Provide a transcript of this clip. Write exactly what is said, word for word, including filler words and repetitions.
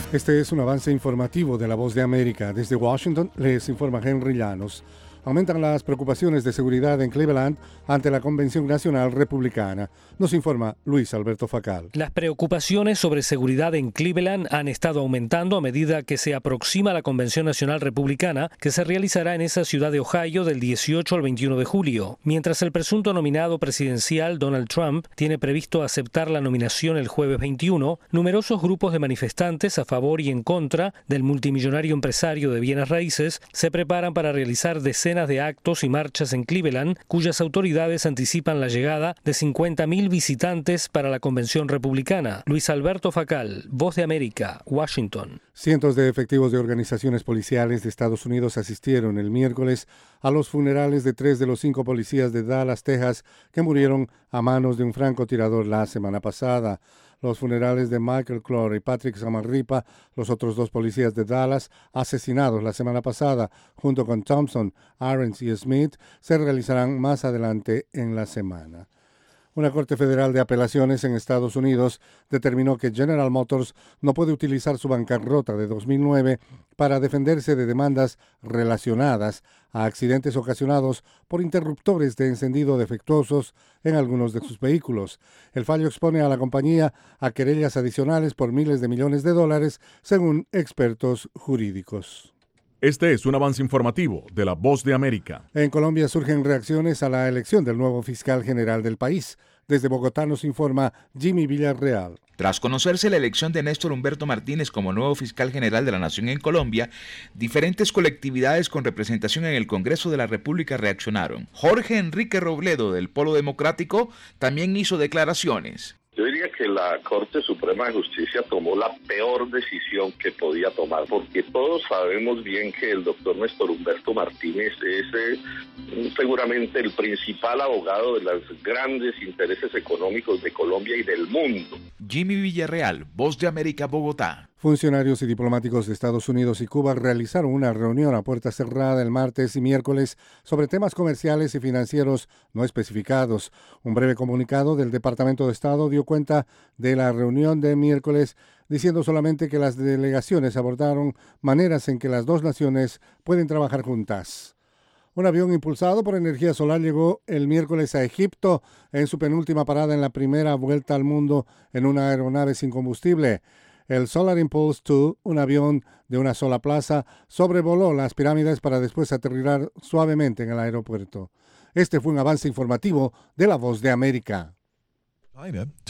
Este es un avance informativo de La Voz de América. Desde Washington les informa Henry Llanos. Aumentan las preocupaciones de seguridad en Cleveland ante la Convención Nacional Republicana. Nos informa Luis Alberto Facal. Las preocupaciones sobre seguridad en Cleveland han estado aumentando a medida que se aproxima la Convención Nacional Republicana, que se realizará en esa ciudad de Ohio del dieciocho al veintiuno de julio. Mientras el presunto nominado presidencial Donald Trump tiene previsto aceptar la nominación el jueves veintiuno, numerosos grupos de manifestantes a favor y en contra del multimillonario empresario de bienes raíces se preparan para realizar decenas de actos y marchas en Cleveland, cuyas autoridades anticipan la llegada de cincuenta mil visitantes para la convención republicana. Luis Alberto Facal, Voz de América, Washington. Cientos de efectivos de organizaciones policiales de Estados Unidos asistieron el miércoles a los funerales de tres de los cinco policías de Dallas, Texas, que murieron a manos de un francotirador la semana pasada. Los funerales de Michael Clore y Patrick Zamarripa, los otros dos policías de Dallas asesinados la semana pasada, junto con Thompson, Ahrens y Smith, se realizarán más adelante en la semana. Una Corte Federal de Apelaciones en Estados Unidos determinó que General Motors no puede utilizar su bancarrota de dos mil nueve para defenderse de demandas relacionadas a accidentes ocasionados por interruptores de encendido defectuosos en algunos de sus vehículos. El fallo expone a la compañía a querellas adicionales por miles de millones de dólares, según expertos jurídicos. Este es un avance informativo de La Voz de América. En Colombia surgen reacciones a la elección del nuevo fiscal general del país. Desde Bogotá nos informa Jimmy Villarreal. Tras conocerse la elección de Néstor Humberto Martínez como nuevo fiscal general de la Nación en Colombia, diferentes colectividades con representación en el Congreso de la República reaccionaron. Jorge Enrique Robledo, del Polo Democrático, también hizo declaraciones. Yo diría que la Corte Suprema de Justicia tomó la peor decisión que podía tomar, porque todos sabemos bien que el doctor Néstor Humberto Martínez es eh, seguramente el principal abogado de los grandes intereses económicos de Colombia y del mundo. Jimmy Villarreal, Voz de América, Bogotá. Funcionarios y diplomáticos de Estados Unidos y Cuba realizaron una reunión a puerta cerrada el martes y miércoles sobre temas comerciales y financieros no especificados. Un breve comunicado del Departamento de Estado dio cuenta de la reunión de miércoles, diciendo solamente que las delegaciones abordaron maneras en que las dos naciones pueden trabajar juntas. Un avión impulsado por energía solar llegó el miércoles a Egipto en su penúltima parada en la primera vuelta al mundo en una aeronave sin combustible. El Solar Impulse dos, un avión de una sola plaza, sobrevoló las pirámides para después aterrizar suavemente en el aeropuerto. Este fue un avance informativo de La Voz de América.